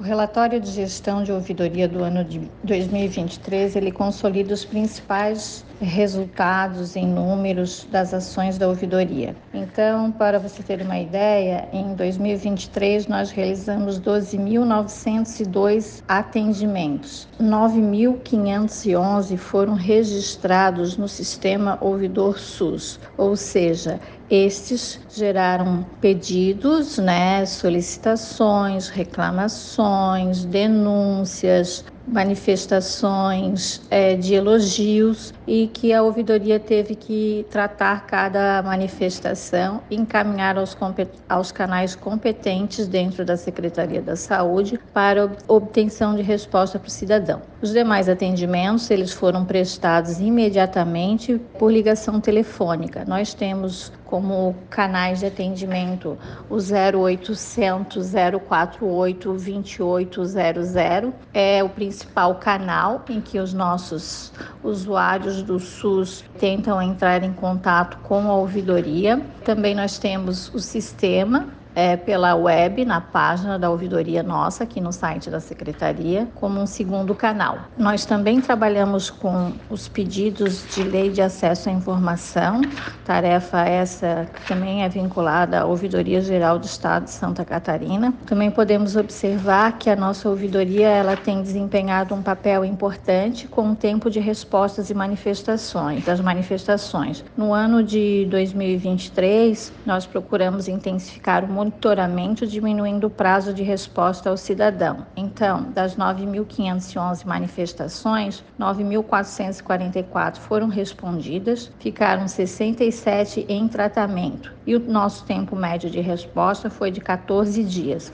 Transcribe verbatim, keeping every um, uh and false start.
relatório de gestão de ouvidoria do ano de dois mil e vinte e três, ele consolida os principais resultados em números das ações da ouvidoria. Então, para você ter uma ideia, em dois mil e vinte e três nós realizamos doze mil novecentos e dois atendimentos. nove mil quinhentos e onze foram registrados no sistema Ouvidor SUS, ou seja, estes geraram pedidos, né, solicitações, reclamações, denúncias, manifestações é, de elogios, e que a ouvidoria teve que tratar cada manifestação e encaminhar aos, aos canais competentes dentro da Secretaria da Saúde para obtenção de resposta para o cidadão. Os demais atendimentos, eles foram prestados imediatamente por ligação telefônica. Nós temos como canais de atendimento o zero oitocentos, zero quarenta e oito, vinte e oito zero zero, é o principal canal em que os nossos usuários do SUS tentam entrar em contato com a ouvidoria. Também nós temos o sistema É, pela web, na página da ouvidoria nossa, aqui no site da Secretaria, como um segundo canal. Nós também trabalhamos com os pedidos de lei de acesso à informação, tarefa essa que também é vinculada à Ouvidoria Geral do Estado de Santa Catarina. Também podemos observar que a nossa ouvidoria ela tem desempenhado um papel importante com o tempo de respostas e manifestações, das manifestações. No ano de dois mil e vinte e três, nós procuramos intensificar o monitoramento, diminuindo o prazo de resposta ao cidadão. Então, das nove mil quinhentos e onze manifestações, nove mil quatrocentos e quarenta e quatro foram respondidas, ficaram sessenta e sete em tratamento, e o nosso tempo médio de resposta foi de quatorze dias.